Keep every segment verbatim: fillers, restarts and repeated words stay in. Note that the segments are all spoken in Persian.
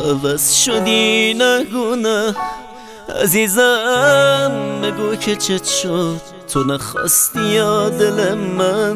عوض شدی نگونه عزیزم، بگو که چت شد تو نخواستی یا دل من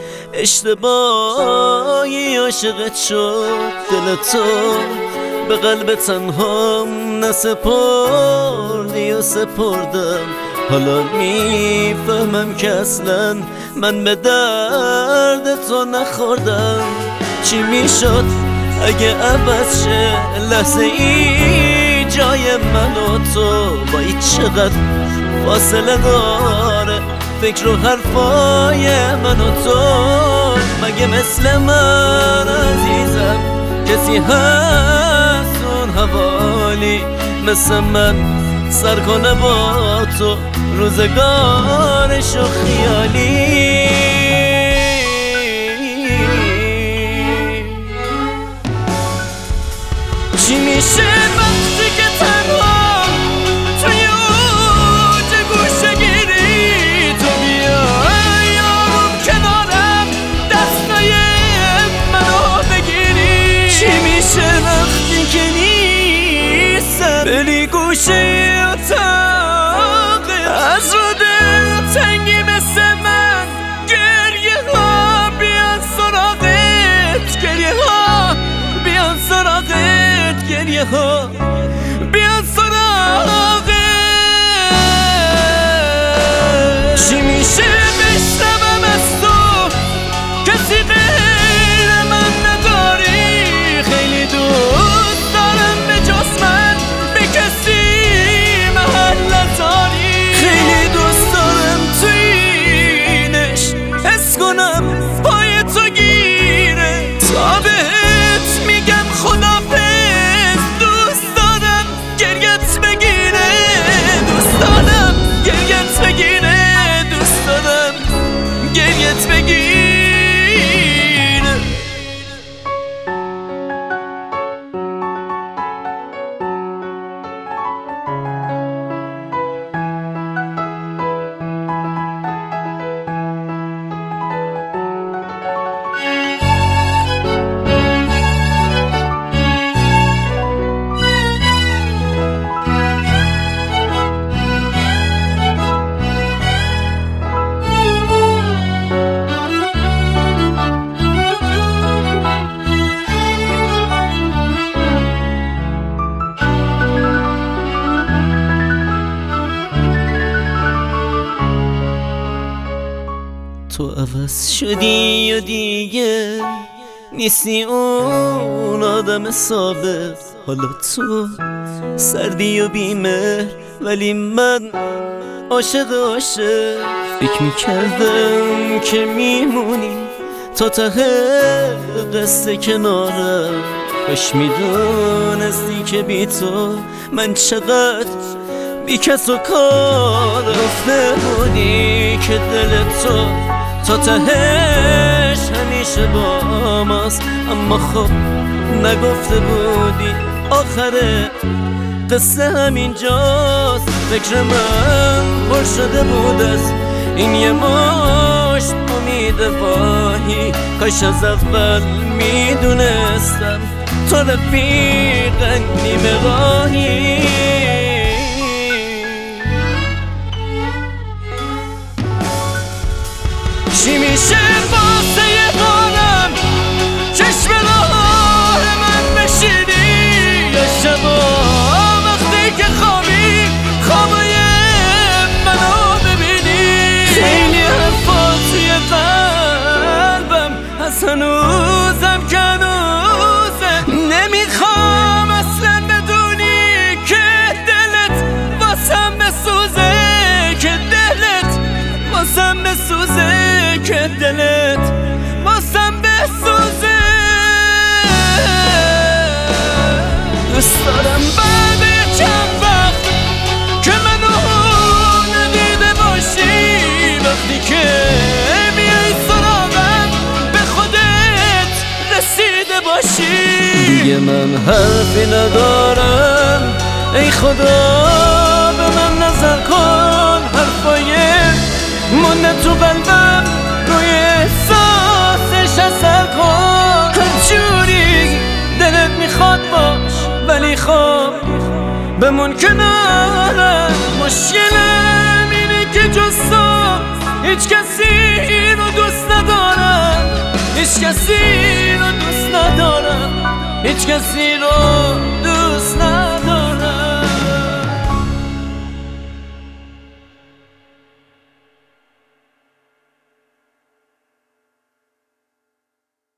اشتباهی عاشقت شد دل تو به قلب تنهام نسپردی و سپردم. حالا میفهمم که اصلا من به درد تو نخوردم. چی میشد اگه عوض شه لحظه ای جای من و تو؟ با ای چقدر فاصله داره فکر و حرفای من و تو. مگه مثل من عزیزم کسی هست اون حوالی مثل من سر کنه با تو روزگارش و خیالی؟ چی میشه وقتی که تنها توی اوج گوشه گیری تو بیای یارم کنارم دستای منو بگیری؟ چی میشه وقتی که نیستم بری گوشه اتاق از رو دل تنگی مثل من گریه ها بیان سراغت گریه ها بیان سراغت گریه ها بیان سراغت. چی میشه بشنوم از تو کسی غیر من نداری؟ خیلی دوست دارم به جز من به کسی محل نداری. خیلی دوست دارم توینش حس کنم پای تو گیره تا بهت میگم خدافظ. دوست دارم گریت بگیره دوست دارم گریت بگیره دوست دارم گریت بگیره. تو عوض شدی و دیگه نیستی اون آدم سابق. حالا تو سردی و بیمهر ولی من عاشق عاشق. فکر میکردم که میمونی تا ته قصه کنارم. کاش میدونستی که بی تو من چقدر بی کس و کار رفته بودی که دل تو تا تهش همیشه با ماست. اما خب نگفته بودی آخر قصه همینجاست. فکر من پر شده بود از این یه مشت امید واهی. کاش از اول میدونستم تو رفیق نیمه راهی. چی میشه واسه یه بارم چشم راه من بشینی یه شبا وقتی که خوابی خوابای منو ببینی؟ خیلی حرفا توی قلبم از هنوزم که هنوزه. نمیخوام اصلا بدونی که دلت واسم بسوزه که دلت واسم بسوزه که دلت واسم بسوزه. دوست دارم بعد چند وقت که منو ندیده باشی وقتی که میای سراغم به خودت رسیده باشی. دیگه من حرفی ندارم ای خدا به من نظر کن. حرفای مونده تو قلبم روی احساسش اثر کن. هر جوری دلت میخواد باش ولی بمون کنارم. مشکلم اینه که جز تو هیچ کسی رو دوست ندارم، هیچ کسی رو دوست ندارم، هیچ کسی رو